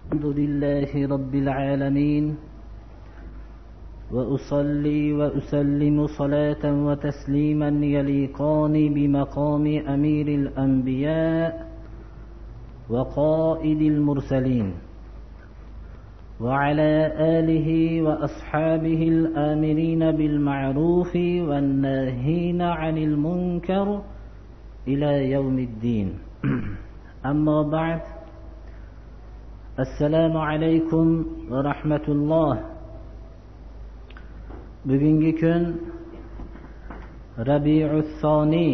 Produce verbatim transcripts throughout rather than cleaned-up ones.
الحمد لله رب العالمين، وأصلي وأسلم صلاة وتسليما يليقان بمقام أمير الأنبياء وقائد المرسلين، وعلى آله وأصحابه الآمرين بالمعروف والناهين عن المنكر إلى يوم الدين. أما بعد، assalomu alaykum va rahmatulloh. Bugungi kun Rabiul Thani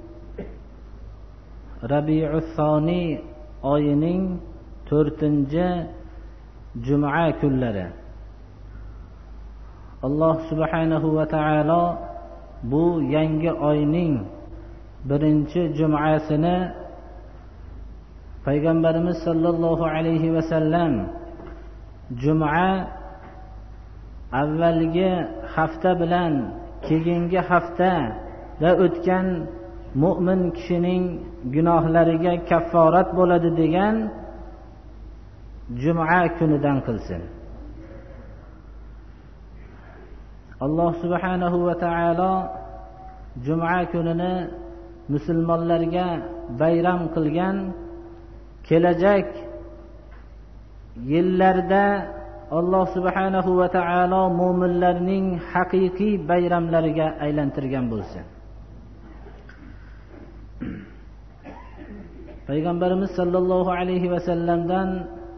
Rabiul Thani oyining to'rtinchi juma kunlari. Alloh subhanahu va taolo bu yangi oyning birinchi jumasini Payg'ambarimiz sallallohu alayhi va sallam juma avvalgi hafta bilan keyingi haftada o'tgan mu'min kishining gunohlariga kafforat bo'ladi degan juma kunidan qilsin. Alloh subhanahu va taolo juma kunini musulmonlarga bayram qilgan, kelajak yillarda Alloh subhanahu va taolo mu'minlarning haqiqiy bayramlariga aylantirgan bo'lsin. Payg'ambarimiz sallallohu alayhi va sallamdan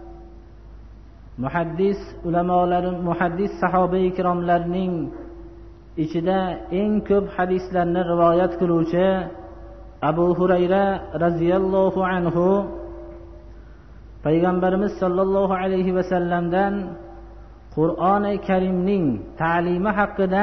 muhaddis ulamolar, muhaddis sahoba ikromlarning ichida eng ko'p hadislarni rivoyat qiluvchi Abu Hurayra radhiyallohu anhu Payg'ambarimiz sallallohu alayhi va sallamdan Qur'oni Karimning ta'limi haqida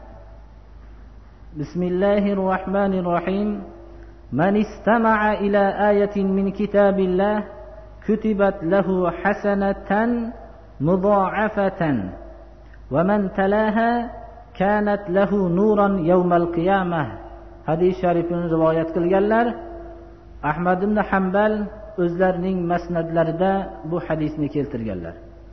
Bismillahir Rahmanir Rahim: Man istama'a ila ayatin min kitabillah kutibat lahu hasanatan mudha'afatan wa man talaha kanat lahu nuran yawmal qiyamah. Hadis sharifini rivoyat qilganlar. Ahmad ibn Hanbal o'zlarining masnadlarida bu hadisni keltirganlar.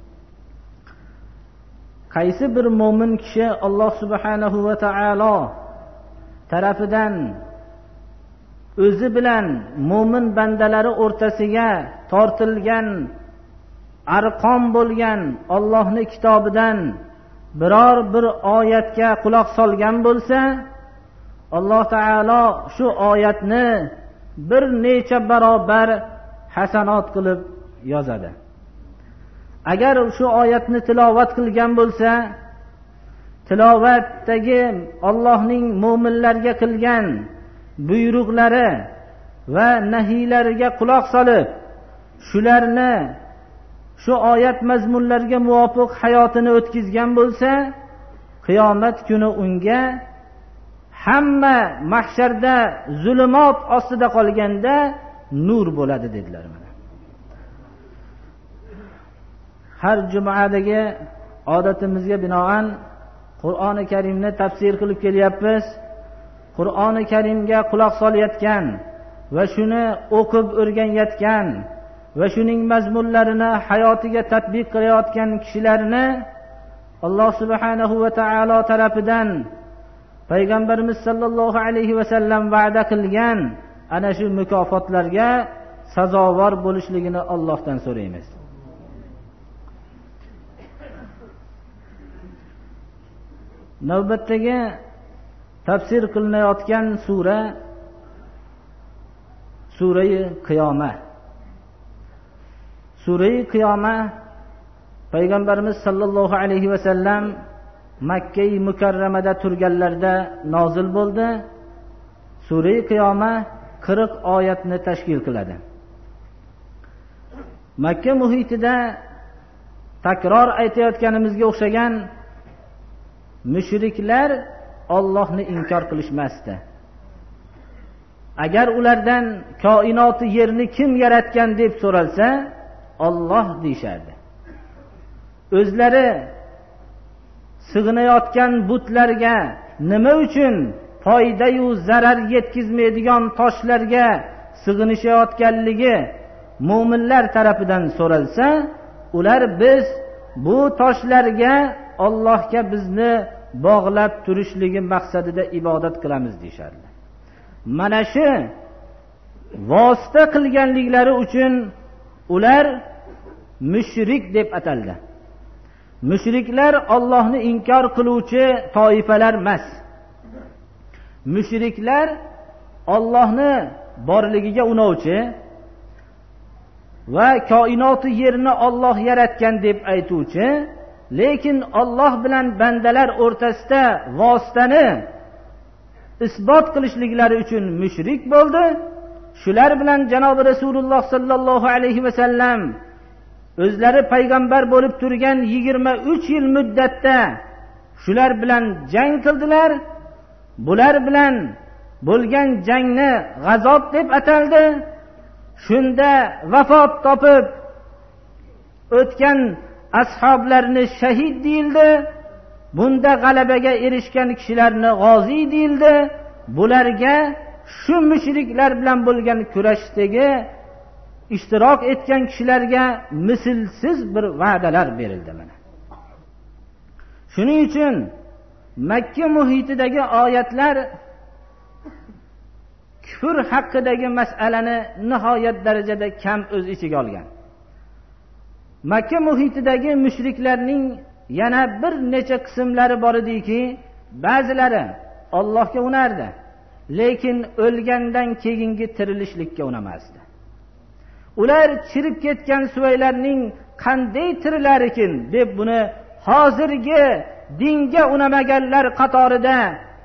Qaysi bir mo'min kishi Alloh subhanahu va taolo tarafidan o'zi bilan mo'min bandalari o'rtasiga tortilgan arqon bo'lgan Allohning kitobidan biror bir oyatga quloq solgan bo'lsa, Alloh taolo shu oyatni bir necha barobar hasanot qilib yozadi. Agar shu oyatni tilovat qilgan bo'lsa, tilovatdagi Allohning mu'minlarga qilgan buyruqlari va nahiylariga quloq solib, shularni shu oyat mazmunlariga muvofiq hayotini o'tkazgan bo'lsa, qiyomat kuni unga hamma mahsharda zulumot ostida qolganda nur bo'ladi dedilar. Mana har jumadagi odatimizga binoan Qur'oni Karimni tafsir qilib kelyapmiz. Qur'oni Karimga quloq solayotgan va shuni o'qib o'rganayotgan va shuning mazmunlarini hayotiga tatbiq qilayotgan kishilarni Alloh subhanahu va taolo tarafidan Payg'ambarimiz sallallohu alayhi va sallam va'da qilgan ana shu mukofotlarga sazovor bo'lishligini Allohdan so'raymiz. Navbatdagi tafsir qilinayotgan sura Sura-i Qiyoma. Sura-i Qiyoma Payg'ambarimiz sallallohu alayhi va sallam Makka-i Mukarramada turganlarda nozil bo'ldi. Sura-i Qiyoma qirq oyatni tashkil qiladi. Makka muhitida takror aytayotganimizga o'xshagan mushriklar Allohni inkor qilishmasdi. Agar ulardan koinoti yerni kim yaratgan deb so'ralsa, Alloh deyishardi. O'zlari sig'inayotgan butlarga nima uchun foyda yu zarar yetkazmaydigan toshlarga sig'inishayotganligi mo'minlar tarafidan so'ralsa, ular biz bu toshlarga Allohga bizni bog'lab turishligi maqsadida ibodat qilamiz deyishardi. Mana shu vosita qilganliklari uchun ular mushrik deb ataldi. Mushriklar Allohni inkor qiluvchi toifalar emas. Mushriklar Allohni borligiga unovchi va koinoti yerni Alloh yaratgan deb aytuvchi, lekin Alloh bilan bandalar o'rtasida vositani isbot qilishliklari uchun mushrik bo'ldi. Shular bilan janobi Rasululloh sallallohu alayhi va sallam o'zlari payg'ambar bo'lib turgan yigirma uch yil muddatda shular bilan jang qildilar. Bular bilan bo'lgan jangni g'azob deb ataldi. Shunda vafot topib o'tgan ashoblarni shahid deyildi. Bunda g'alabaga erishgan kishilarni g'ozi deyildi. Bularga shu mushriklar bilan bo'lgan kurashdagi ishtirok etgan kishilarga mislsiz bir va'dalar berildi mana. Shuning uchun Makka muhitidagi oyatlar kufr haqidagi masalani nihoyat darajada kam o'z ichiga olgan. Makka muhitidagi mushriklarning yana bir necha qismlari bor ediki, ba'zilari Allohga unardi, lekin o'lgandan keyingi tirilishlikka unamasdi. Ular chirib ketgan suvaylarning qanday tirilar ekan deb buni hozirgi dinga unamaganlar qatorida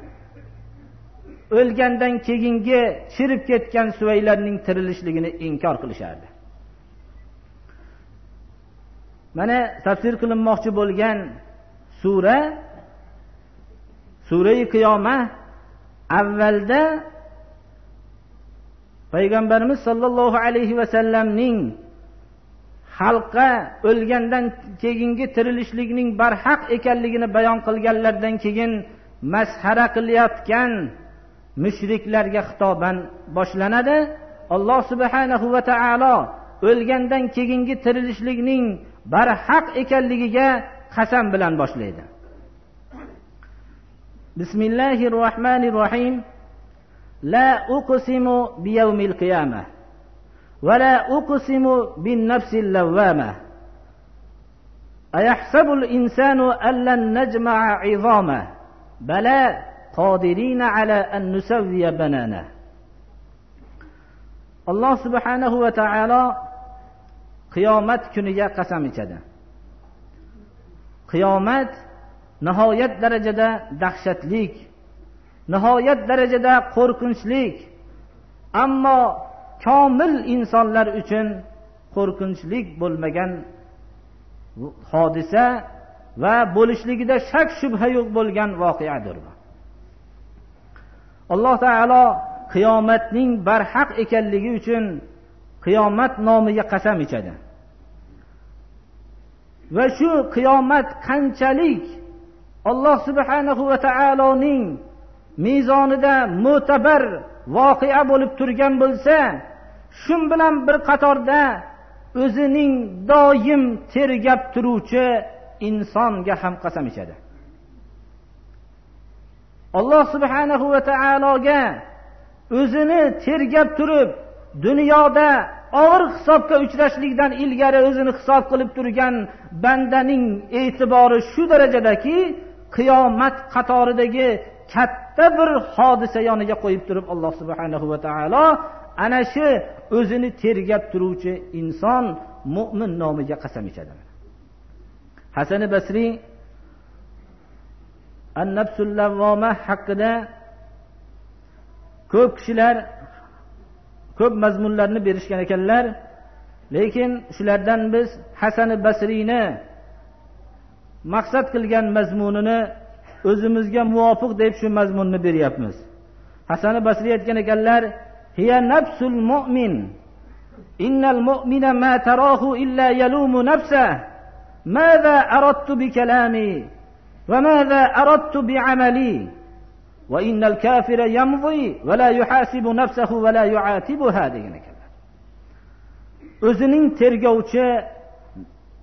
o'lgandan keyingi chirib ketgan suvaylarning tirilishligini inkor qilishardi. Mana tafsir qilinmoqchi bo'lgan sura Sura-i Qiyomah avvalda Payg'ambarimiz sollallohu alayhi va sallamning xalqqa o'lgandan keyingi tirilishlikning barhaq ekanligini bayon qilganlardan keyin masxara qilayotgan mushriklarga xitoban boshlanadi. Alloh subhanahu va taolo o'lgandan keyingi tirilishlikning barhaq ekanligiga qasam bilan boshlaydi. Bismillahir rohmanir rohim. La uqsimu biyawmil qiyamah va la uqsimu bin nafsil lawwamah. Ayahsabul insanu an lan najma'a 'idhamah. Bala qadirina ala an nusawwiya banana. Alloh subhanahu va taolo qiyomat kuniga qasam ichadi. Qiyomat nihoyat darajada dahshatlik, nihoyat darajada qo'rqinchlik, ammo komil insonlar uchun qo'rqinchlik bo'lmagan hodisa va bo'lishligida shak shubha yo'q bo'lgan voqeadir. Alloh taolo qiyomatning barhaq ekanligi uchun qiyomat nomiga qasam ichadi. Va shu qiyomat qanchalik Alloh subhanahu va taoloning mezonida mo'tabar voqea bo'lib turgan bo'lsa, shun bilan bir qatorda o'zining doim tergab turuvchi insonga ham qasam ichadi. Alloh subhanahu va taologa o'zini tergab turib, dunyoda og'ir hisobga uchrashlikdan ilgari o'zini hisob qilib turgan bandaning e'tibori shu darajadaki, qiyomat qatoridagi katta bir hodisa yoniga qo'yib turib Alloh subhanahu va taolo ana shu o'zini tergab turuvchi inson mu'min nomiga qasam ichadi. Hasan Basri An-Nafsul Lawwama haqida ko'p kishilar ko'p mazmunlarni berishgan ekanlar, lekin shulardan biz Hasan Basriyni maqsad qilgan mazmunini o'zimizga muvofiq deb shu mazmunni beryapmiz. Hasan Basriy aytgan ekanlar: "Hiya nafsul mu'min. Innal mu'mina ma tarahu illa yalumu nafsahu. Madha aradtu bi kalami va madha aradtu bi amali. Va innal kafira yamdi va la yuhasibu nafsahu va la yu'atibuha" degan ekanlar. O'zining tergovchi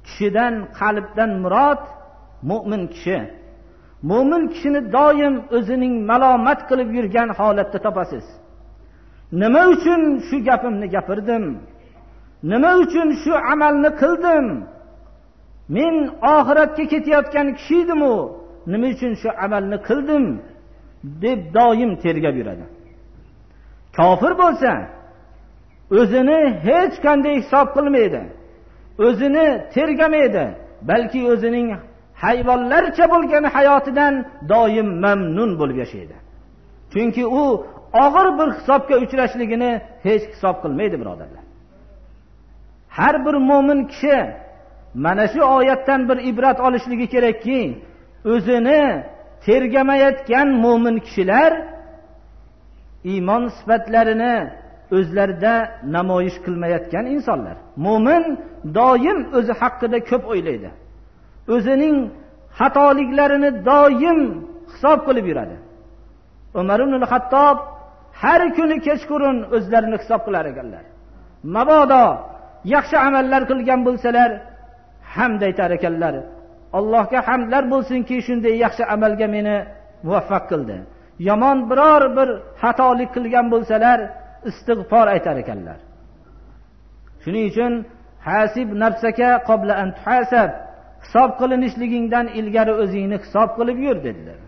kishidan, qalbdan murod mu'min kishi. Mu'min kishini doim o'zining malomat qilib yurgan holatda topasiz. Nima uchun shu gapimni gapirdim? Nima uchun shu amalni qildim? Men oxiratga ketayotgan kishi edim-u, nima uchun shu amalni qildim deb doim tergab yuradi. Kofir bo'lsa, o'zini hech qanday hisob qilmaydi. O'zini tergamaydi, balki o'zining hayvonlarcha bo'lgan hayotidan doim mamnun bo'lib yashaydi. Chunki u og'ir bir hisobga uchrashligini hech hisob qilmaydi, birodarlar. Har bir mu'min kishi mana shu oyatdan bir ibrat olishligi kerakki, o'zini tergamayotgan mu'min kishilar iymon sifatlarini o'zlarida namoyish qilmayotgan insonlar. Mu'min doim o'zi haqida ko'p o'ylaydi. O'zining xatoliklarini doim hisob qilib yuradi. Umar ibn al-Hattob har kuni kechqurun o'zlarini hisob qilar ekanlar. Mabodo yaxshi amallar qilgan bo'lsalar, hamd aytar ekanlar. Allohga hamdlar bo'lsinki, shunday yaxshi amalga meni muvaffaq qildi. Yomon biror bir xatolik qilgan bo'lsalar, istig'for aytar ekanlar. Shuning uchun hasib nafsaka qabla an tuhasab, hisob qilinishligingdan ilgari o'zingni hisob qilib yur dedilar.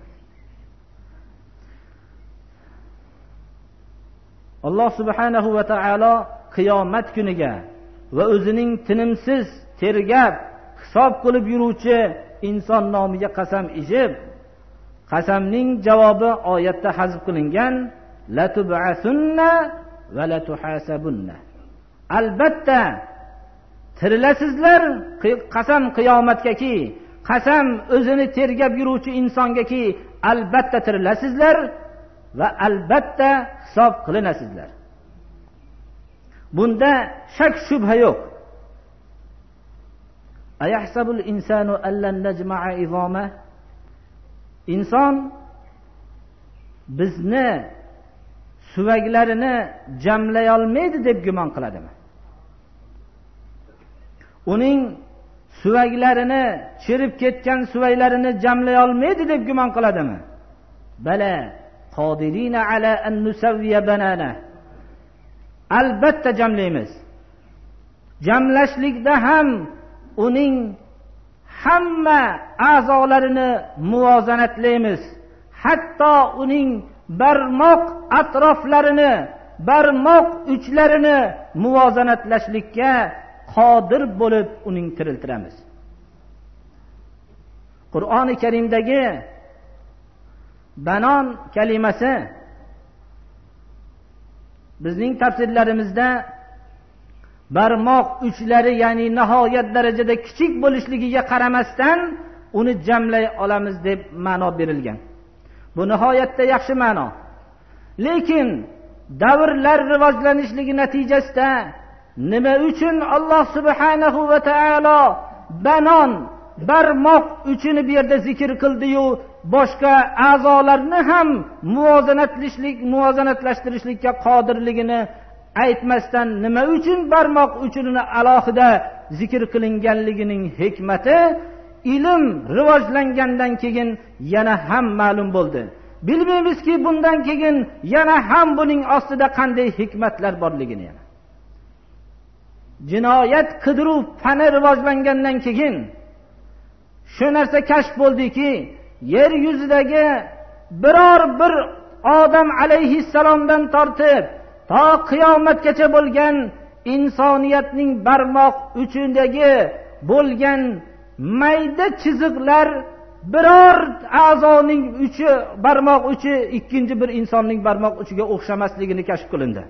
Alloh subhanahu va taolo qiyomat kuniga va o'zining tinimsiz tergab hisob qilib yuruvchi inson nomiga qasam ichib, qasamning javobi oyatda hazf qilingan la tub'asunna va la tuhasabunna. Albatta tirilasizlar, qasam qiyomatgaki, qasam o'zini tergab yuruvchi insongaki, albatta tirilasizlar va albatta hisob qilinasizlar. Bunda shak shubha yo'q. Ayahsabul insanu allan najma'a izama? Inson bizni suvaklarini jamlay olmaydi deb gumon qiladimi? Uning suvaklarini, chirib ketgan suvaklarini jamlay olmaydi deb gumon qiladimi? Bala qodirina ala an nusawwiya banana. Albatta jamlaymiz. Jamlashlikda ham uning hamma a'zolarini muvozanatlaymiz. Hatto uning barmoq atroflarini, barmoq uchlarini muvozanatlashlikka qodir bo'lib uning tiriltiramiz. Qur'oni Karimdagi banon kalimasi bizning tafsirlarimizda barmoq uchlari, ya'ni nihoyat darajada kichik bo'lishligiga qaramasdan uni jamlay olamiz deb ma'no berilgan. Bu nihoyatda yaxshi ma'no. Lekin davrlar rivojlanishligi natijasida nima uchun Alloh subhanahu va taolo banon, barmoq uchini bu yerda zikr qildi-yu, boshqa a'zolarni ham muvozanatlashlik, muvozanatlashtirishlikka qodirligini aytmasdan nima uchun barmoq uchini alohida zikr qilinganligining hikmati ilm rivojlangandan keyin yana ham ma'lum bo'ldi. Bilmaymizki bundan keyin yana ham buning ostida qanday hikmatlar borligini. Yana jinoyat qidiruv fani rivojlangandan keyin shu narsa kashf bo'ldiki, yer yuzidagi biror bir odam alayhissalomdan tortib to qiyomatgacha bo'lgan insoniyatning barmoq uchidagi bo'lgan mayda chiziqlar biror a'zoning uchi, barmoq uchi ikkinchi bir insonning barmoq uchiga o'xshamasligini kashf qilindi.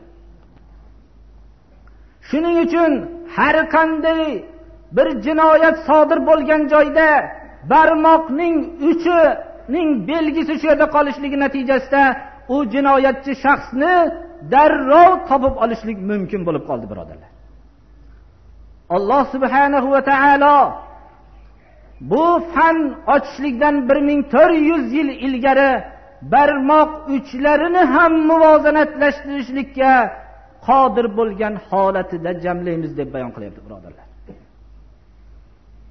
Shuning uchun har qanday bir jinoyat sodir bo'lgan joyda barmoqning uchining belgisi shu yerda qolishligi natijasida u jinoyatchi shaxsni darrov topib olishlik mumkin bo'lib qoldi, birodarlar. Alloh subhanahu va taolo bu fan ochishlikdan bir ming to'rt yuz yil ilgari barmoq uchlarini ham muvozanatlashtirishlikka qodir bo'lgan holatida jamlaymiz deb bayon qilyapti, birodarlar.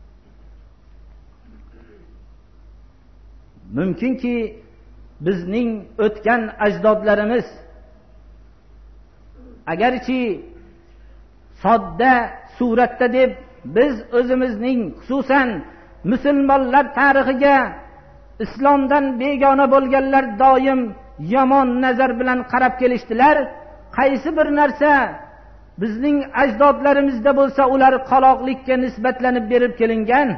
mumkinki bizning o'tgan ajdodlarimiz agarchi sodda suratda deb biz o'zimizning xususan musulmonlar tarixiga islomdan begona bo'lganlar doim yomon nazar bilan qarab kelishdilar. Qaysi bir narsa bizning ajdodlarimizda bo'lsa ular qaloqlikka nisbatlanib berib kelingan.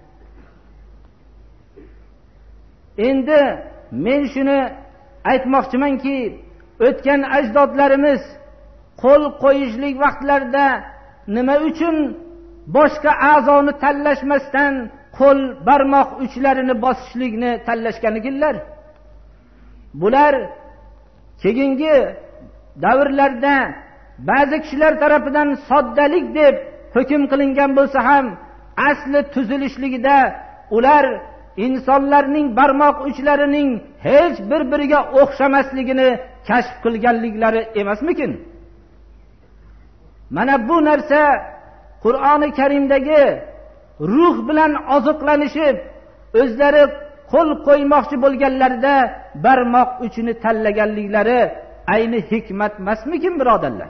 Endi men shuni aytmoqchimanki, o'tgan ajdodlarimiz qo'l qo'yishlik vaqtlarida nima uchun boshqa a'zoni tanlashmasdan qo'l barmoq uchlarini bosishlikni tanlashganikinlar? Bular keyingi davrlarda ba'zi kishilar tarafidan soddalik deb hukm qilingan bo'lsa ham, asli tuzilishligida ular insonlarning barmoq uchlarining hech bir-biriga o'xshamasligini kashf qilganliklari emasmikin? Mana bu narsa Qur'oni Karimdagi ruh bilan oziqlanishib, o'zlari qo'l qo'ymoqchi bo'lganlarida barmoq uchini tanlaganliklari ayni hikmat emasmikin, birodarlar?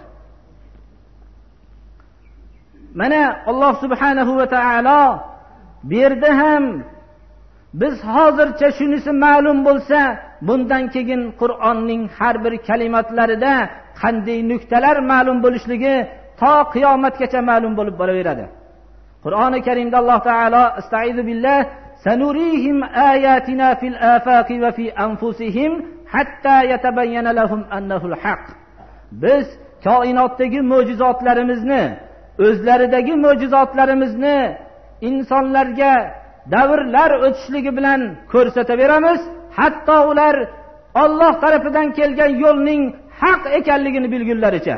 Mana Alloh subhanahu va taolo bu yerda ham biz hozircha shunisi ma'lum bo'lsa, bundan keyin Qur'onning har bir kalimatlarida qanday nuqtalar ma'lum bo'lishligi to qiyomatgacha ma'lum bo'lib boraveradi. Qur'oni Karimda Alloh taolo estaizu billah sanurihim ayatina fil afaqi va fi anfusihim hatta yatabayyana lahum annahu al-haq. Biz koinotdagi mo'jizotlarimizni, o'zlaridagi mo'jizotlarimizni insonlarga davrlar o'tishligi bilan ko'rsataveramiz, hatto ular Alloh tarafidan kelgan yo'lning haq ekanligini bilgunlaricha.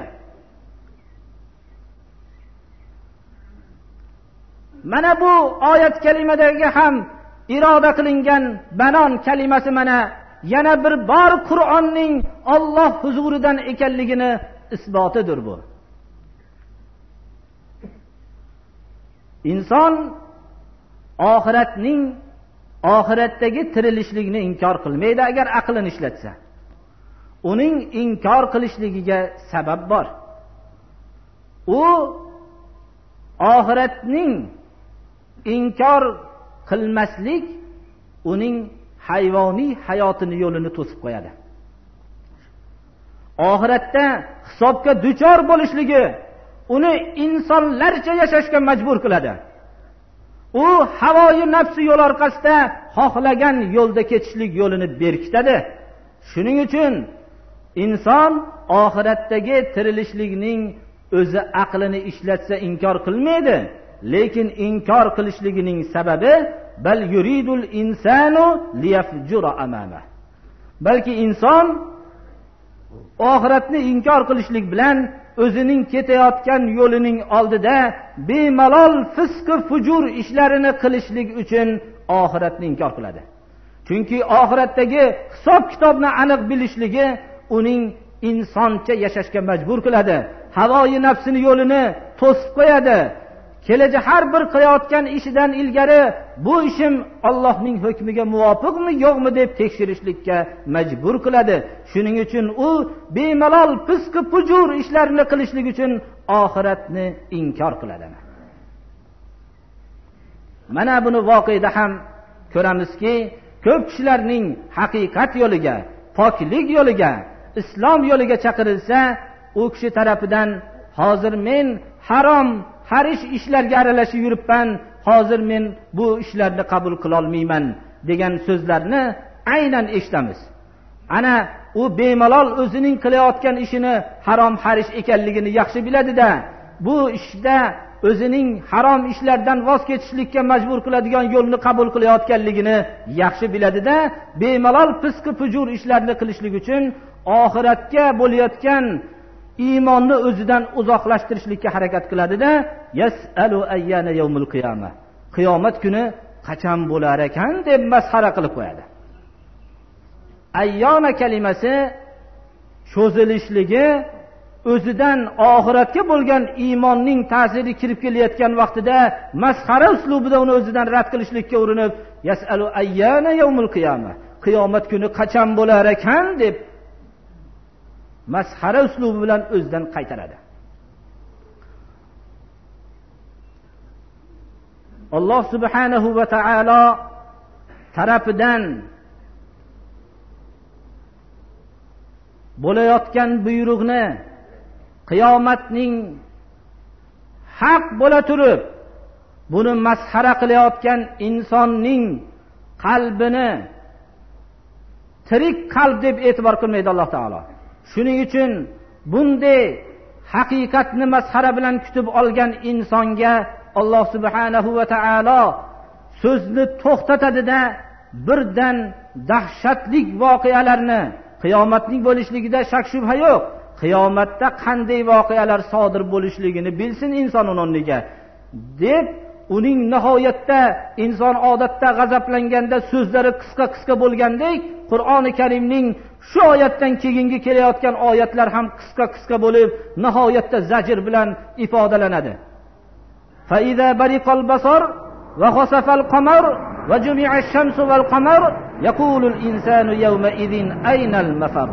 Mana bu oyat kalimadagi ham iroda qilingan banon kalimasi mana yana bir bor Qur'onning Alloh huzuridan ekanligini isbotidir bu. Inson oxiratning oxiratdagi tirilishligini inkor qilmaydi agar aqlini ishlatsa. Uning inkor qilishligiga sabab bor. U oxiratning inkor qilmaslik uning hayvoniy hayotini yo'lini to'sib qo'yadi. Oxiratda hisobga duchor bo'lishligi uni insonlarcha yashashga majbur qiladi. U havoyi nafsi yo'l orqasida xohlagan yo'lda ketishlik yo'lini berkitadi. Shuning uchun inson oxiratdagi tirilishlikning o'zi aqlini ishlatsa inkor qilmaydi. Lekin inkor qilishligining sababi bal yuridul insanu liyafjura amama. Balki inson oxiratni inkor qilishlik bilan o'zining ketayotgan yo'lining oldida bemalol fisq va fujur ishlarini qilishlik uchun oxiratni inkor qiladi. Chunki oxiratdagi hisob kitobni aniq bilishligi uning insoncha yashashga majbur qiladi. Havoyi nafsini yo'lini to'sib qo'yadi. Kelajak har bir qilayotgan ishidan ilgari bu ishim Allohning hukmiga muvofiqmi yo'qmi deb tekshirishlikka majbur qiladi. Shuning uchun u bemalol fisq va fujur ishlarni qilishlik uchun oxiratni inkor qiladi. Mana buni voqeda ham ko'ramizki, ko'p kishilarning haqiqat yo'liga, poklik yo'liga, islom yo'liga chaqirilsa, u kishi tarafidan hozir men harom harish ishlarga aralashib yuribman, hozir men bu ishlarni qabul qila olmayman degan so'zlarni aynan eshitamiz. Ana u bemalol o'zining qilayotgan ishini harom harish ekanligini yaxshi biladi-da, bu ishda o'zining harom ishlardan voz kechishlikka majbur qiladigan yo'lni qabul qilayotganligini yaxshi biladi-da, bemalol fisq va fujur ishlarni qilishlik uchun oxiratga bo'layotgan iymonni o'zidan uzoqlashtirishlikka harakat qiladi-da, yasalu ayyana yawmul qiyamah. Qiyomat kuni qachon bo'lar ekan deb masxara qilib qo'yadi. Ayyona kalimasi cho'zilishligi o'zidan oxiratga bo'lgan iymonning ta'siri kirib kelayotgan vaqtida masxara uslubida uni o'zidan rad qilishlikka urinib, yasalu ayyana yawmul qiyamah. qiyomat kuni qachon bo'lar ekan deb masxara uslubi bilan o'zidan qaytaradi. Alloh subhanahu va taolo tarafidan bo'layotgan buyruqni qiyomatning haq bo'la turib buni masxara qilayotgan insonning qalbini tirik qalb deb e'tibor qilmaydi Alloh taolo. Shuning uchun bunday haqiqatni masxara bilan kutib olgan insonga Alloh subhanahu va taolo so'zni to'xtatadida birdan dahshatli voqealarni, qiyomatning bo'lishligida shak shubha yo'q. Qiyomatda qanday voqealar sodir bo'lishligini bilsin inson o'rniga deb uning nihoyatda inson odatda g'azablanganda so'zlari qisqa-qisqa bo'lgandek, Qur'oni Karimning shu oyatdan keyingi kelayotgan oyatlar ham qisqa-qisqa bo'lib, nihoyatda zajr bilan ifodalanadi. Fa iza bariqal basar va khasafal qamar va jumi'a ash-shamsu wal qamar yaqulu al-insanu yawma idhin ayna al-mafar.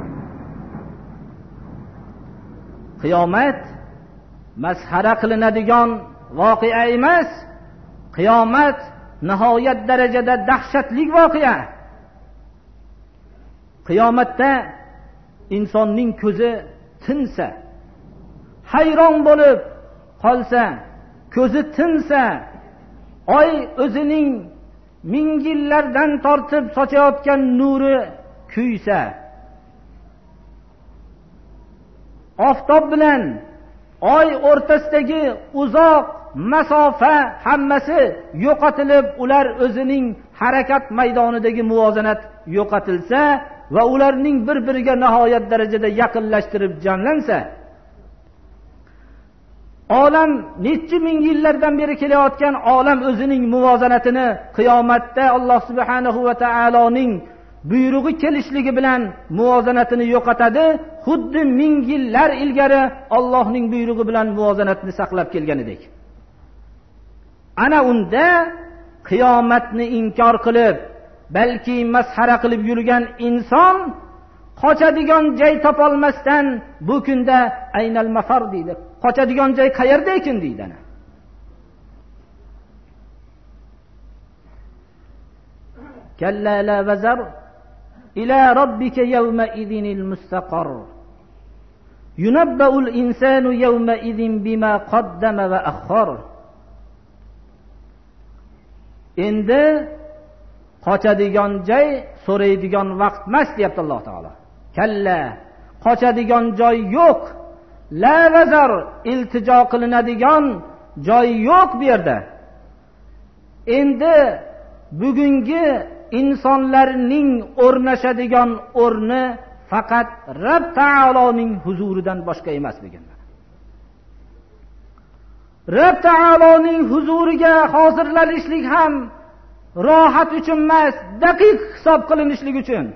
Qiyomat masxara qilinadigan voqea emas. Qiyomat nihoyat darajada dahshatli voqea. Qiyomatda insonning ko'zi tinsa, hayron bo'lib qolsa, ko'zi tinsa, oy o'zining ming yillardan tortib sochayotgan nuri kuysa, oftob bilan oy o'rtasidagi uzoq masofa hammasi yo'qotilib, ular o'zining harakat maydonidagi muvozanat yo'qotilsa va ularning bir-biriga nihoyat darajada yaqinlashtirib jamlansa, olam necha ming yillardan beri kelayotgan olam o'zining muvozanatini qiyomatda Alloh subhanahu va taoloning buyrug'i kelishligi bilan muvozanatini yo'qotadi, xuddi ming yillar ilgari Allohning buyrug'i bilan muvozanatni saqlab kelganidek. Ana unda qiyomatni inkor qilib, balki masxara qilib yurgan inson qochadigan joy topolmasdan bu kunda aynal mafar deydi. Qochadigan joy qayerda ekan deydi. Kalla la vazar ila robbika yawma idhinil mustaqar. Yunabba'ul insanu yawma idhin bima qaddama va akhkhar. Endi qochadigan joy, so'raydigan vaqt emas deyapti Alloh taolo. Kalla, qochadigan joy yo'q. La vazar, iltijo qilinadigan joy yo'q bu yerda. Endi bugungi insonlarning o'rnashadigan o'rni faqat Rabb taoloning huzuridan boshqa emas deganlar. Rabb taoloning huzuriga hozirlanishlik ham rohat uchun emas, daqiq hisob qilinishlik uchun.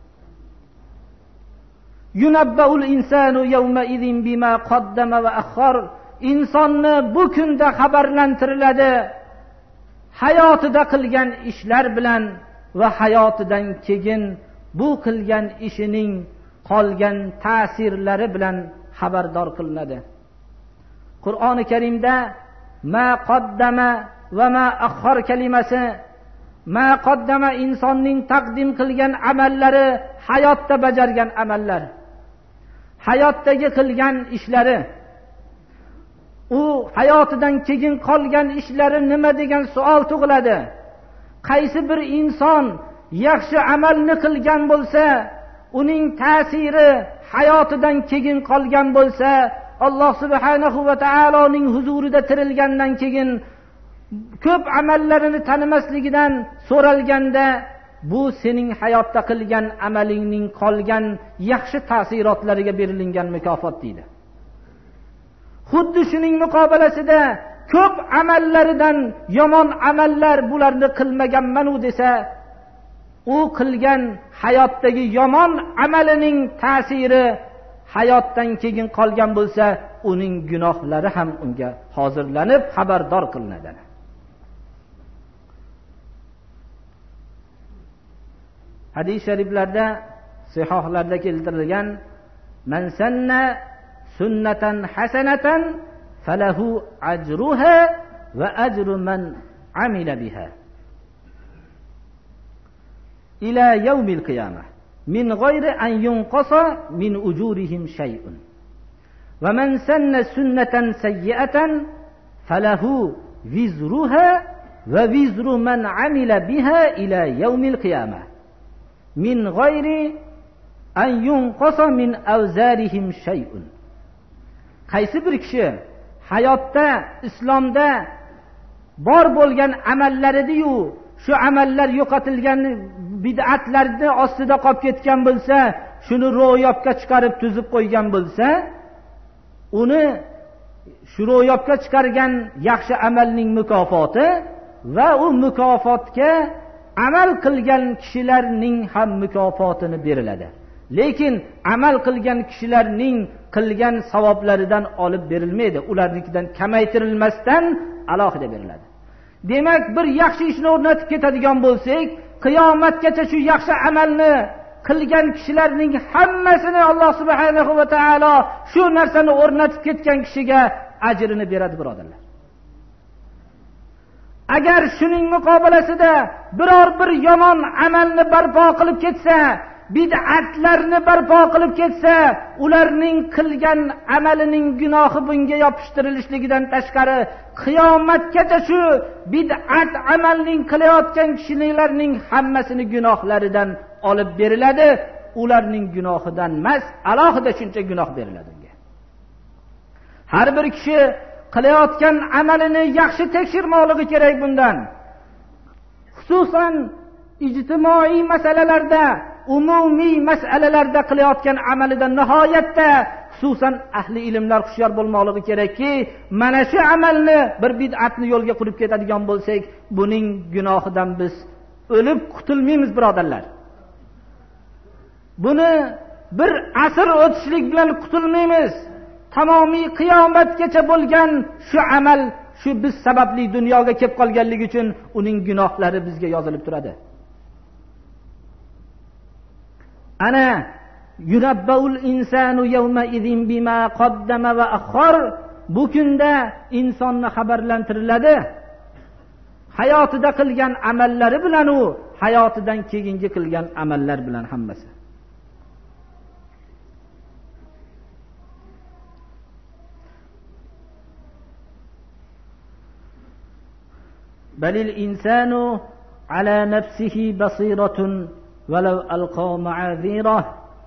Yunabba'ul insanu yawma idhin bima qaddama va akhkhar. Insonni bu kunda xabarlantiriladi hayotida qilgan ishlar bilan va hayotidan keyin bu qilgan ishining qolgan ta'sirlari bilan xabardor qilinadi. Qur'oni Karimda ma qaddama va ma akhkhar kalimasi, ma qaddama insonning taqdim qilgan amallari, hayotda bajargan amallar, hayotdagi qilgan ishlari, u hayotidan keyin qolgan ishlari nima degan savol tug'iladi. Qaysi bir inson yaxshi amalni qilgan bo'lsa, uning ta'siri hayotidan keyin qolgan bo'lsa, Alloh subhanahu va taoloning huzurida tirilgandan keyin ko'p amallarini tanimasligidan so'ralganda, bu sening hayotda qilgan amalingning qolgan yaxshi ta'sirotlariga berilgan mukofot deydi. Xuddi shuning muqobalasida ko'p amallaridan yomon amallar bularni qilmaganman-u desa, u qilgan hayotdagi yomon amalining ta'siri hayotdan keyin qolgan bo'lsa, uning gunohlari ham unga hozirlanib xabardor qilinadi. hadis shariflarda, sihohlarda keltirilgan: "Man sanna sunnatan hasanatan falahu ajruha va ajru man amila biha ila yawmil qiyamah min ghairi an yunqasa min ujurihim shay'un wa man sanna sunnatan sayyi'atan falahu wizruha va wizru man amila biha ila yawmil qiyamah min ghairi an yunqasa min awzarihim shay'un." Qaysi bir kishi hayotda, islomda bor bo'lgan amallaridiyu, shu amallar yo'qotilgan bid'atlarni ostida qolib ketgan bo'lsa, shuni ro'yobga chiqarib tuzib qo'ygan bo'lsa, uni shu ro'yobga chiqargan yaxshi amalning mukofoti va u mukofotga amal qilgan kishilarning ham mukofotini beriladi. Lekin amal qilgan kishilarning qilgan savoblaridan olib berilmaydi, ularnikidan kamaytirilmasdan alohida beriladi. Demak, bir yaxshi ishni o'rnatib ketadigan bo'lsak, qiyomatgacha shu yaxshi amalni qilgan kishilarning hammasini Alloh subhanahu va taolo shu narsani o'rnatib ketgan kishiga ajrini beradi, birodarlar. Agar shuning muqobilasida biror bir yomon amalni barpo qilib ketsa, bid'atlarni barpo qilib ketsa, ularning qilgan amalining gunohi bunga yopishtirilishligidan tashqari qiyomatgacha shu bid'at amalning qilayotgan kishilarning hammasini gunohlaridan olib beriladi. Ularning gunohidan emas, alohida shuncha gunoh beriladi unga. Har bir kishi qilayotgan amalini yaxshi tekshirmoqligi kerak bundan. Xususan ijtimoiy masalalarda, umumiy masalalarda qilayotgan amalidan nihoyatda xususan ahli ilmlar hushyor bo'lmoqligi kerakki, mana shu amalni bir bid'atni yo'lga qo'yib ketadigan bo'lsak, buning gunohidan biz o'lib qutulmaymiz, birodarlar. Buni bir asr o'tishlik bilan qutulmaymiz. Tamomiy qiyomatgacha bo'lgan shu amal, shu biz sababli dunyoga kelib qolganligi uchun uning gunohlari bizga yozilib turadi. Ana yunabbaul insanu yawma idhin bima qaddama va akhar. Bu kunda insonni xabarlantiriladi hayotida qilgan amallari bilan, u hayotidan keyingi qilgan amallar bilan hammasi. Balil insanu ala nafsihi basiratun walau alqa ma'azirah.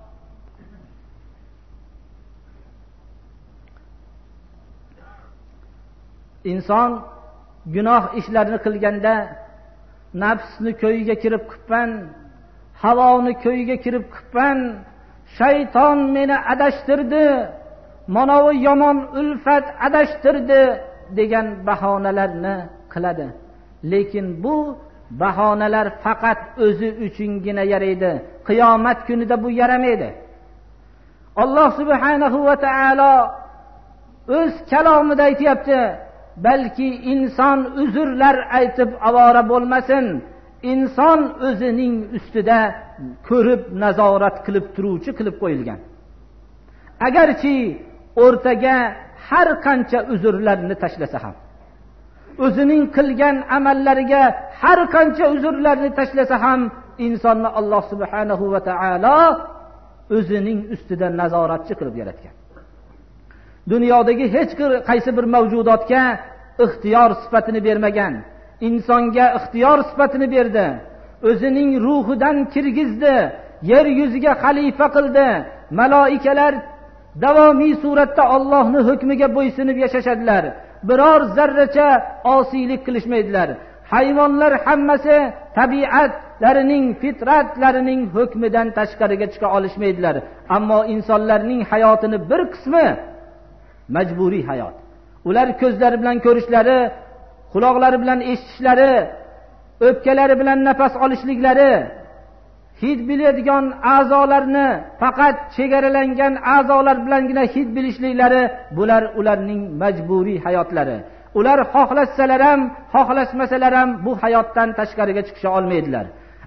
Inson gunoh ishlarni qilganda nafsni ko'yiga kirib qippan, havoni ko'yiga kirib qippan, shayton meni adashtirdi, mana bu yomon ulfat adashtirdi degan bahonalarni qiladi. Lekin bu bahonalar faqat o'zi uchungina yaraydi. Qiyomat kunida bu yaramaydi. Alloh subhanahu va taolo o'z kalomida aytibdi, balki inson uzrlar aytib avora bo'lmasin. Inson o'zining ustida ko'rib nazorat qilib turuvchi qilib qo'yilgan. Agarchi o'rtaga har qancha uzrlarni tashlasa ham, o'zining qilgan amallariga har qancha uzrlarni tashlasa ham, insonni Alloh subhanahu va taolo o'zining ustida nazoratchi qilib yaratgan. Dunyodagi hech qaysi bir mavjudotga ixtiyor sifatini bermagan. Insonga ixtiyor sifatini berdi. O'zining ruhidan kirgizdi, yer yuziga xalifa qildi. Maloikalar davomiy suratda Allohning hukmiga bo'ysunib yashashadilar. Biror zarracha osiylik qilishmaydilar. Hayvonlar hammasi tabiatlarining, fitratlarining hukmidan tashqariga chiqa olishmaydilar. Ammo insonlarning hayotini bir qismi majburiy hayot. Ular ko'zlari bilan ko'rishlari, quloqlari bilan eshitishlari, o'pkalari bilan nafas olishliklari, hid biladigan a'zolarni faqat chegaralangan a'zolar bilangina hid bilishliklari, bular ularning majburiy hayotlari. Ular xohlasalar ham, xohlasmasalar ham bu hayotdan tashqariga chiqisha olmaydilar.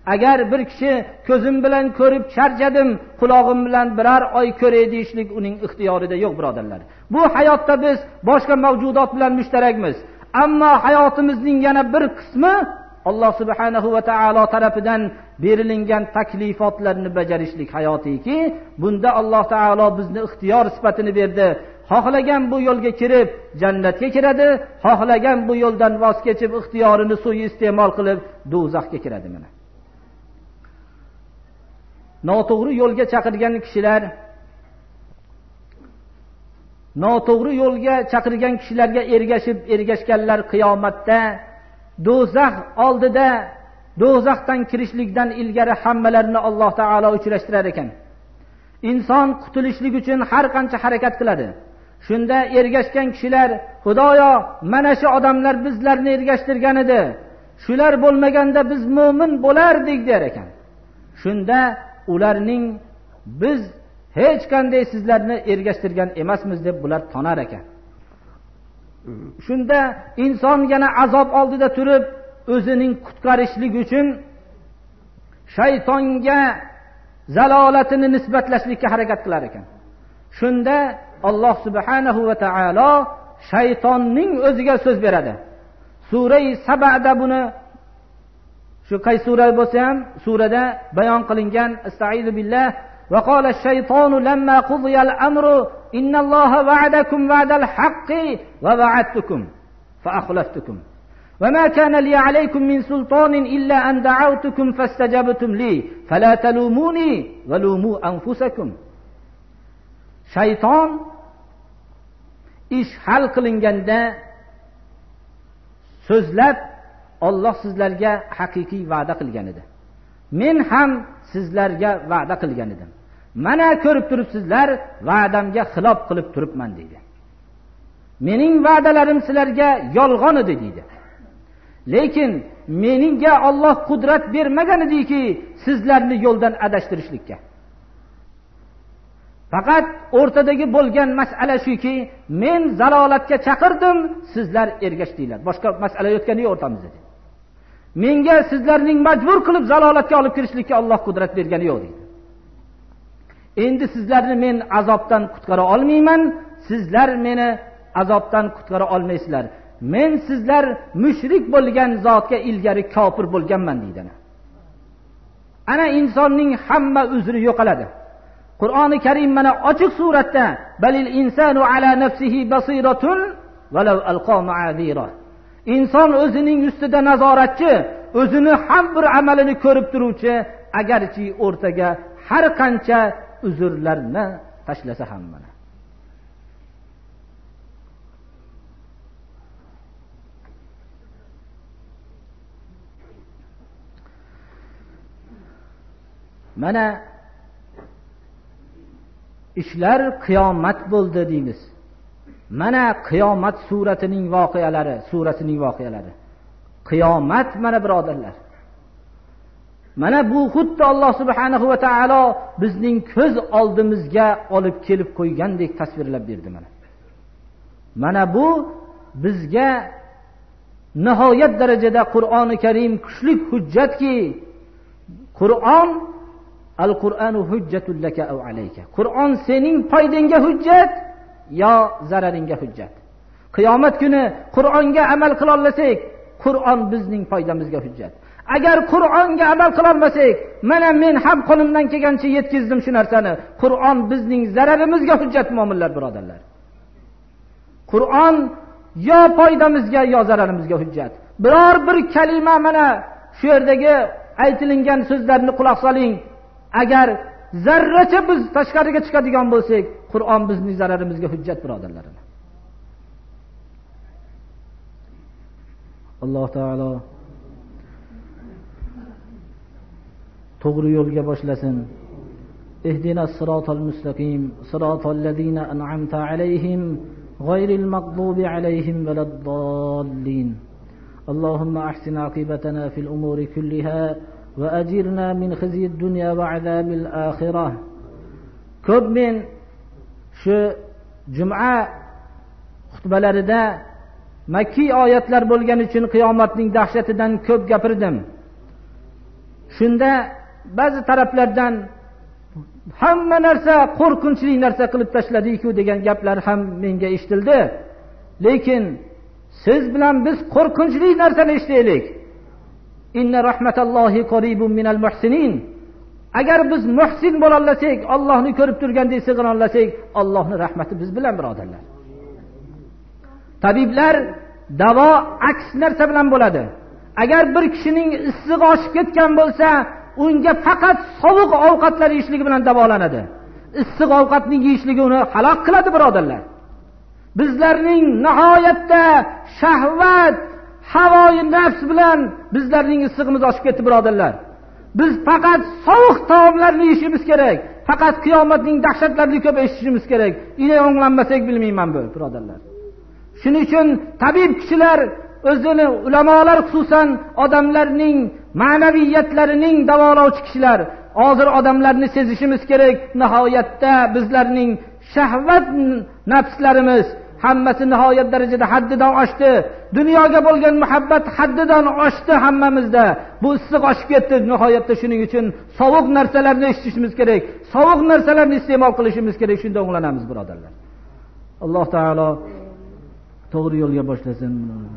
agar bir kishi ko'zim bilan ko'rib charchadim, quloqim bilan birar oy ko'ray deyishlik uning ixtiyorida yo'q, birodarlar. Bu hayotda biz boshqa mavjudot bilan mushtarakmiz. Ammo hayotimizning yana bir qismi Alloh subhanahu va taolo tarafidan berilgan taklifotlarni bajarishlik hayotiki, bunda Alloh taolo bizni ixtiyor sifatini berdi. Xohlagan bu yo'lga kirib jannatga kiradi, xohlagan bu yo'ldan voz kechib ixtiyorini suiiste'mol qilib do'zaxga kiradi. Mana noto'g'ri yo'lga chaqirgan kishilar, noto'g'ri yo'lga chaqirgan kishilarga ergashib ergashganlar qiyomatda do'zax oldida do'zaxdan kirishlikdan ilgari hammalarini Alloh taolo uchrashtirar ekan. Inson qutulishlik uchun har qancha harakat qiladi. Shunda ergashgan kishilar, Xudoyo, mana shu odamlar bizlarni ergashtirgan edi. Shular bo'lmaganda biz mu'min bo'lardik der ekan. Shunda ularning biz hech qanday sizlarni ergashtirgan emasmiz deb bular tonar ekan. Shunda inson yana azob oldida turib o'zining qutqarishlik uchun shaytonga zalolatini nisbatlashlikka harakat qilar ekan. Shunda Alloh subhanahu va taolo shaytonning o'ziga so'z beradi. Sura Sabada buni shu qaysi sura bo'lsa ham surada bayon qilingan. Estaizu billah. Va qala ash-shaytonu lamma qudiya al-amru innalloha va'adakum va'dal haqqi va va'adtukum fa akhlaftukum. وما كان لي عليكم من سلطان إلا أن دعوتكم فاستجبتم لي فلا تلوموني ولوموا أنفسكم. Shayton ish hal qilinganda so'zlab Alloh sizlarga haqiqiy va'da qilgan edi. Men ham sizlarga va'da qilgan edim. Mana ko'rib turibsizlar, va'damga xilof qilib turibman deydi. Mening va'dalarim sizlarga yolg'on edi deydi. Lekin meningga Alloh qudrat bermagan ediki sizlarni yo'ldan adashtirishlikka. Faqat o'rtadagi bo'lgan masala shuki, men zalolatga chaqirdim, sizlar ergashdinglar. Boshqa masala o'tgani yo'q o'rtamizda. Menga sizlarning majbur qilib zalolatga olib kirishlikka Alloh qudrat bergani yo'q deydi. Endi sizlarni men azobdan qutqara olmayman, sizlar meni azobdan qutqara olmaysizlar. Men sizlar mushrik bo'lgan zotga ilgari kofir bo'lganman deydi. Ana insonning hamma uzri yo'qoladi. Qur'oni Karim mana ochiq suratda balil insanu ala nafsihi basiratun walau alqa ma'azira. Inson o'zining ustida nazoratchi, o'zini ham bir amalini ko'rib turuvchi, agarchi o'rtaga har qancha uzrlarni tashlasa ham mana. Mana ishlar qiyomat bo'ldi deymiz. Mana qiyomat suratining voqealari, surasining voqealari. Qiyomat mana birodarlar. Mana bu xuddi Alloh subhanahu va taolo bizning ko'z oldimizga olib kelib qo'ygandek tasvirlab berdi mana. Mana bu bizga nihoyat darajada Qur'oni Karim kuchli hujjatki, Qur'on Al-Qur'anu hujjatul laka aw alayka. Qur'on sening foydangga hujjat yo zararingga hujjat. Qiyomat kuni Qur'onga amal qila olmasak, Qur'on bizning foydamizga hujjat. Agar Qur'onga amal qila olmasak, mana men ham qo'limdan kelgancha yetkazdim shu narsani. Qur'on bizning zararimizga hujjat mu'minlar birodarlar. Qur'on yo foydamizga yo zararimizga hujjat. Biror bir kalima mana shu yerdagi aytilingan so'zlarni quloq soling. Agar zarracha biz tashqariga chiqadigan bo'lsak, Qur'on bizning zararimizga hujjat birodarlarim. Alloh taolo to'g'ri yo'lga boshlasin. Ihdinas siratal mustaqim, siratal ladzina an'amta alayhim, ghayril maghdubi alayhim waladdallin. Allahumma ahsin aqibatana fil umuri kulliha وأجرنا من خزي الدنيا وعذاب الآخرة. Ko'p men shu juma xutbalarida Makki oyatlar bo'lgani uchun qiyomatning dahshatidan ko'p gapirdim. Shunda ba'zi taraflardan hamma narsa qo'rqinchli narsa qilib tashladiku degan gaplar ham menga eshitildi. Lekin siz bilan biz qo'rqinchli narsani eshitaylik. Inna rahmatallohi qaribun minal muhsinin. Agar biz muhsin bo'la olsak, Allohni ko'rib turgandek sig'ina olsak, Allohning rahmati biz bilan, birodarlar. Tabiblar davo aks narsa bilan bo'ladi. Agar bir kishining issig'i oshib ketgan bo'lsa, unga faqat sovuq ovqatlar yeyishligi bilan davolanadi. Issiq ovqatning yeyishligi uni halok qiladi, birodarlar. Bizlarning nihoyatda shahvat, havoyi nafs bilan bizlarning issig'imiz oshib ketdi, birodarlar. Biz faqat sovuq taomlarni yeyishimiz kerak. Faqat qiyomatning dahshatlarini ko'p eshitishimiz kerak. Ine o'nglanmasak bilmayman bu, birodarlar. Shuning uchun tabib kishilar o'zini, ulamolar xususan odamlarning ma'naviyatlarining davolovchi kishilar, hozir odamlarni sezishimiz kerak. Nihoyatda bizlarning shahvat nafslarimiz hammasi nihoyat darajada haddidan oshdi. Dunyoga bo'lgan muhabbat haddidan oshdi hammamizda. Bu issiq oshib ketdi nihoyatda. Shuning uchun sovuq narsalarni eshitishimiz kerak. Sovuq narsalarni iste'mol qilishimiz kerak. Shunda o'nglanamiz, birodarlar. Alloh taolo to'g'ri yo'lga boshlasin.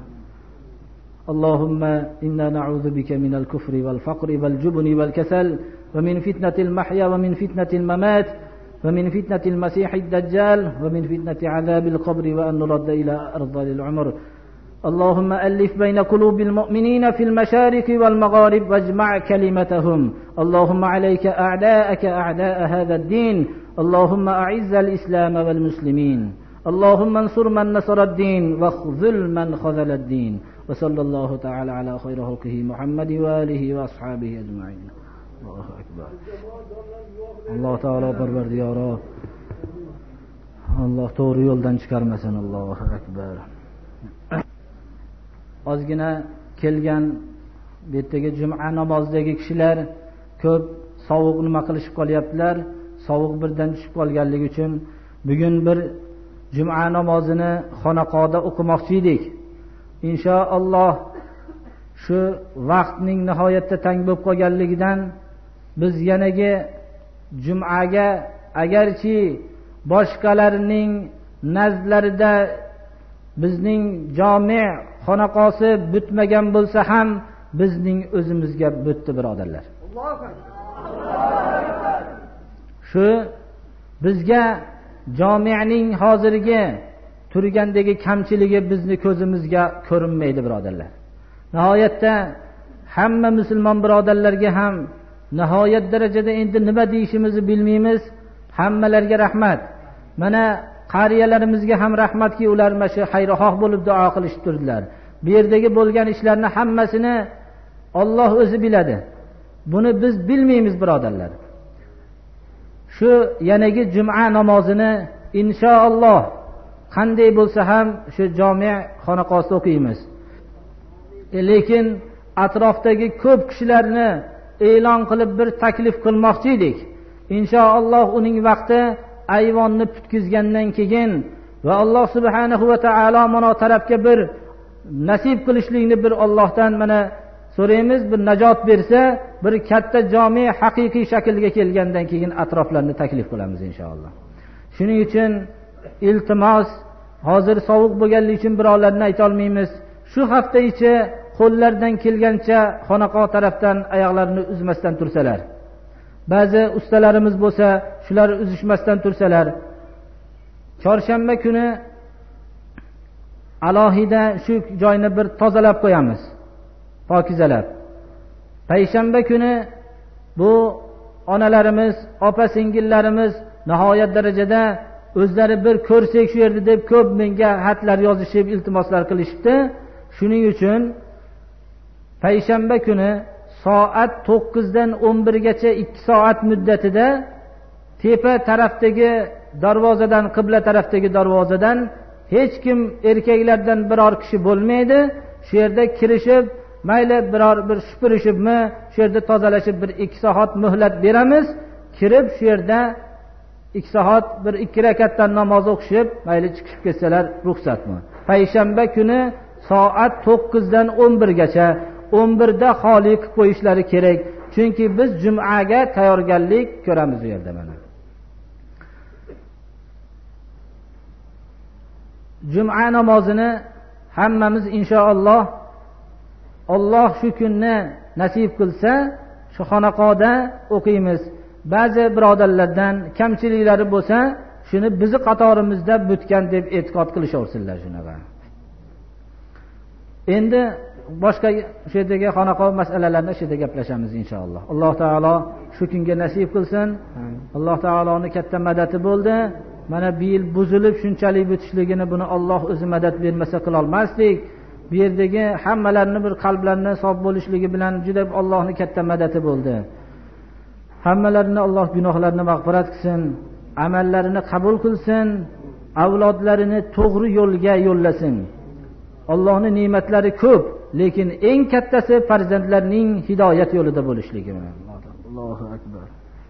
اللهم إنا نعوذ بك من الكفر والفقر والجبن والكسل ومن فتنة المحيا ومن فتنة الممات ومن فتنة المسيح الدجال ومن فتنة عذاب القبر وأن نرد إلى أرض العمر. اللهم ألف بين قلوب المؤمنين في المشارق والمغارب واجمع كلمتهم. اللهم عليك أعداءك أعداء هذا الدين. اللهم أعز الإسلام والمسلمين. اللهم انصر من نصر الدين واخذل من خذل الدين. وصلى الله تعالى على خير خلقه محمد وآله وأصحابه أجمعين. الله أكبر. الله تعالى parvardigoro Allah to'g'ri yo'ldan chiqarmasin. Allohu akbar. Ozgina kelgan bu yerdagi juma namozidagi kishilar ko'p sovuq nima qilishib qolyaptilar. Sovuq birdan tushib qolganligi uchun bugun bir juma namozini xonaqoda o'qimoqchi edik. İnşallah şu vaqtning nihoyatda tang bo'lib qolganligidan biz yanagi jumaga agarchi boshqalarning nazdlarida bizning jami' xonaqosi bitmagan bo'lsa ham bizning o'zimizga bitdi, birodarlar. Shu bizga jami'ning hozirgi turgandagi kamchiligi bizni ko'zimizga ko'rinmaydi, birodarlar. Nihoyatda hamma musulmon birodarlarga ham nihoyat darajada endi nima deyishimizni bilmaymiz. Hammalarga rahmat. Mana qariyalarimizga ham rahmatki, ular mana shu xayroxoh bo'lib duo qilishib turdilar. Bu yerdagi bo'lgan ishlarni hammasini Alloh o'zi biladi. Buni biz bilmaymiz, birodarlar. Shu yanagi juma namozini inshaalloh qanday bo'lsa ham shu jami' xonaqosida o'qiymiz. E, lekin atrofdagi ko'p kishilarni e'lon qilib bir taklif qilmoqchi edik. Inshaalloh uning vaqti ayvonni putkizgandan keyin va Alloh subhanahu va taolo mana tarafga bir nasib qilishlikni bir Allohdan mana so'raymiz, bir najot bersa, bir katta jami' haqiqiy shaklga kelgandan keyin atroflarni taklif qilamiz inshaalloh. Shuning uchun iltimos, hozir sovuq bo'lganligi uchun birovlarni ayta olmaymiz. Shu hafta ichi qo'llardan kelgancha xonaqo tarafdan oyoqlarini uzmasdan tursalar. Ba'zi ustalarimiz bo'lsa, shular uzishmasdan tursalar. Chorshanba kuni alohida shu joyni bir tozalab qo'yamiz. Pokizalab. Payshanba kuni bu onalarimiz, opa-singillarimiz nihoyat darajada o'zlari bir ko'rsak shu yerda deb ko'p menga xatlar yozishib, iltimoslar qilishibdi. Shuning uchun payshanba kuni soat to'qqiz dan o'n bir gacha ikki soat muddatida tepa tarafdagi darvozadan, qibla tarafdagi darvozadan hech kim erkaklardan biror kishi bo'lmaydi. Shu yerda kirishib, mayli biror bir supurishibmi, shu yerda tozalashib bir ikki soat muhlat beramiz. Kirib shu yerda ikki soat bir ikki rakatdan namoz o'qishib, mayli chiqib ketsalar ruxsatmi? Payshanba kuni soat to'qqiz dan o'n bir gacha o'n bir da xoli qilib qo'yishlari kerak. chunki biz jum'aga tayyorgarlik ko'ramiz bu yerda. Mana jum'a namozini hammamiz inshaalloh Alloh shu kunni nasib qilsa shu xonaqoda o'qiymiz. Ba'zi birodarlardan kamchiliklari bo'lsa, shuni bizi qatorimizda butgan deb e'tiqod qilishaversinlar shunaqa. Endi boshqa shu yerdagi xonaqo masalalarni shu yerda gaplashamiz inshaalloh. Alloh taolo shu kunga nasib qilsin. Alloh taoloning katta madadi bo'ldi. Mana bu yil buzilib shunchalik bitishligini buni Alloh o'zi madad bermasa qila olmasdik. Bu yerdagi hammalarni bir qalblarini sof bo'lishligi bilan juda Allohning katta madadi bo'ldi. Hammalarini Alloh gunohlarini mag'firat qilsin, amallarini qabul qilsin, avlodlarini to'g'ri yo'lga yo'llasin. Allohning ne'matlari ko'p, lekin eng kattasi farzandlarning hidoyat yo'lida bo'lishligi. Allohu akbar.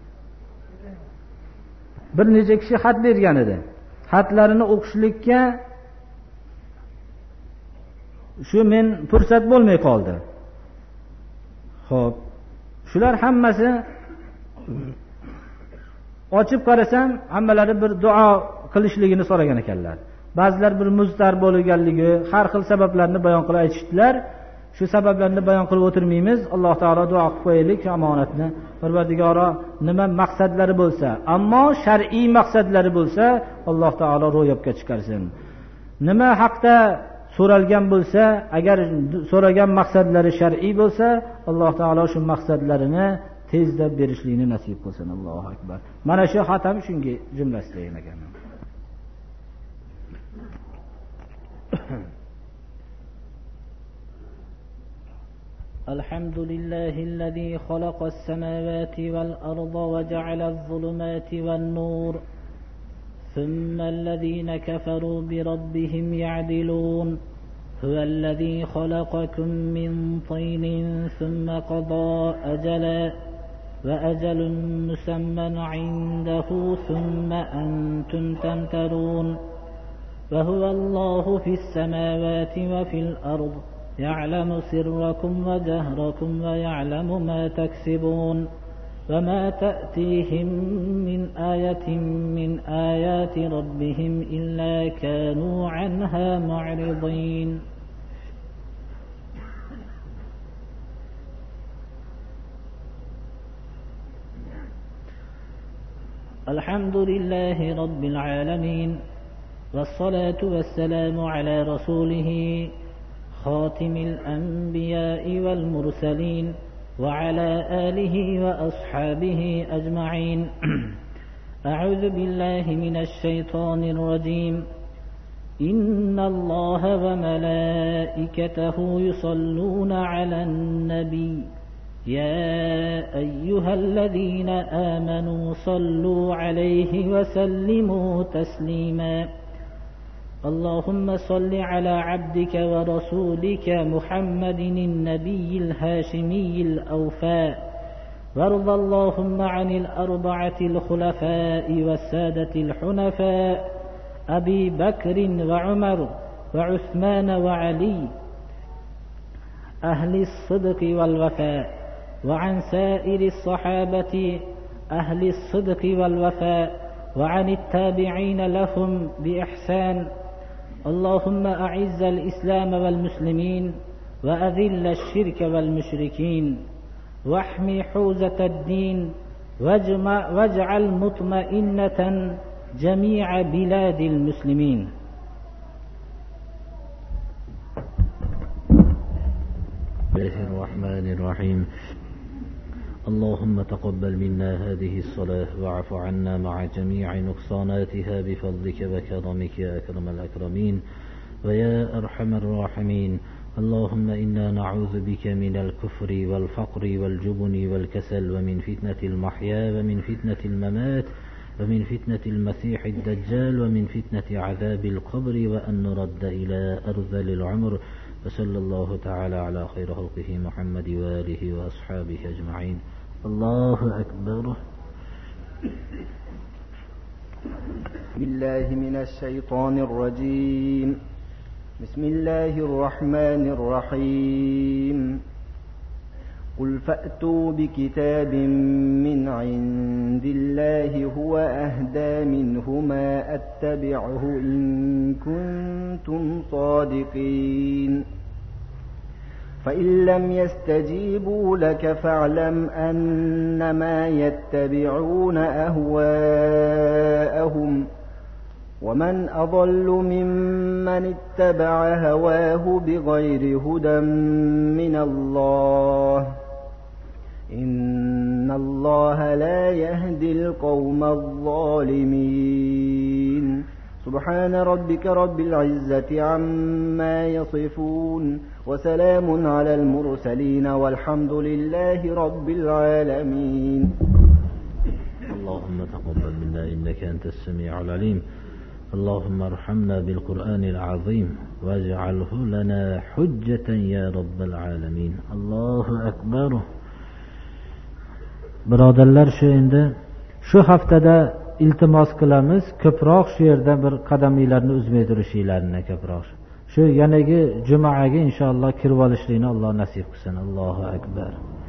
Bir necha kishi xat bergan edi. Xatlarini o'qishlikka shu men fursat bo'lmay qoldi. Xo'p, shular hammasi ochib qarasam, hammalari bir duo qilishligini so'ragan ekanlar. Ba'zilar bir muztar bo'lganligi, har xil sabablarni bayon qilib aytishdilar. Shu sabablarni bayon qilib o'tirmaymiz. Alloh taolo duo qilib qo'yaylik shu omonatni. Parvardigoro nima maqsadlari bo'lsa, ammo shar'iy maqsadlari bo'lsa, Alloh taolo ro'yobga chiqarsin. Nima haqda so'ralgan bo'lsa, agar so'ragan maqsadlari shar'iy bo'lsa, Alloh taolo shu maqsadlarini tezda berishlikni nasib qilsin. Allohu akbar. Mana shu xat ham shunga jumlasida ekan. الحمد لله الذي خلق السماوات والأرض وجعل الظلمات والنور ثم الذين كفروا بربهم يعدلون هو الذي خلقكم من طين ثم قضى أجلا وأجل مسمى عنده ثم أنتم تمترون وهو الله في السماوات وفي الأرض يعلم سركم وجهركم ويعلم ما تكسبون وما تأتيهم من آية من آيات ربهم إلا كانوا عنها معرضين الحمد لله رب العالمين والصلاة والسلام على رسوله خاتم الأنبياء والمرسلين وعلى آله وأصحابه أجمعين أعوذ بالله من الشيطان الرجيم إن الله وملائكته يصلون على النبي يا أيها الذين آمنوا صلوا عليه وسلموا تسليما اللهم صل على عبدك ورسولك محمد النبي الهاشمي الأوفاء وارض اللهم عن الأربعة الخلفاء والسادة الحنفاء أبي بكر وعمر وعثمان وعلي أهل الصدق والوفاء وعن سائر الصحابة أهل الصدق والوفاء وعن التابعين لهم بإحسان اللهم أعز الإسلام والمسلمين وأذل الشرك والمشركين واحمي حوزة الدين واجعل مطمئنة جميع بلاد المسلمين بسم الله الرحمن الرحيم اللهم تقبل منا هذه الصلاة واعف عنا مع جميع نقصاناتها بفضلك وكرمك يا أكرم الأكرمين ويا أرحم الراحمين اللهم إنا نعوذ بك من الكفر والفقر والجبن والكسل ومن فتنة المحيا ومن فتنة الممات ومن فتنة المسيح الدجال ومن فتنة عذاب القبر وأن نرد إلى أرذل العمر وصلى الله تعالى على خير خلقه محمد وآله وأصحابه أجمعين الله أكبر بالله من الشيطان الرجيم بسم الله الرحمن الرحيم قل فأتوا بكتاب من عند الله هو أهدى منهما أتبعه إن كنتم صادقين فإن لم يستجيبوا لك فاعلم أنما يتبعون أهواءهم ومن أضل ممن اتبع هواه بغير هدى من الله إن الله لا يهدي القوم الظالمين سبحان ربك رب العزة عما يصفون وسلام على المرسلين والحمد لله رب العالمين. اللهم تقبل منا إنك أنت السميع العليم. اللهم ارحمنا بالقرآن العظيم واجعله لنا حجة يا رب العالمين. الله أكبر. birodarlar, shu endi shu haftada iltimos qilamiz, ko'proq shu yerda bir qadaminglarni uzmay turishingizni, ko'proq shu yanagi jumaga inshaalloh kirib olishlikni Alloh nasib qilsin. Allohu akbar.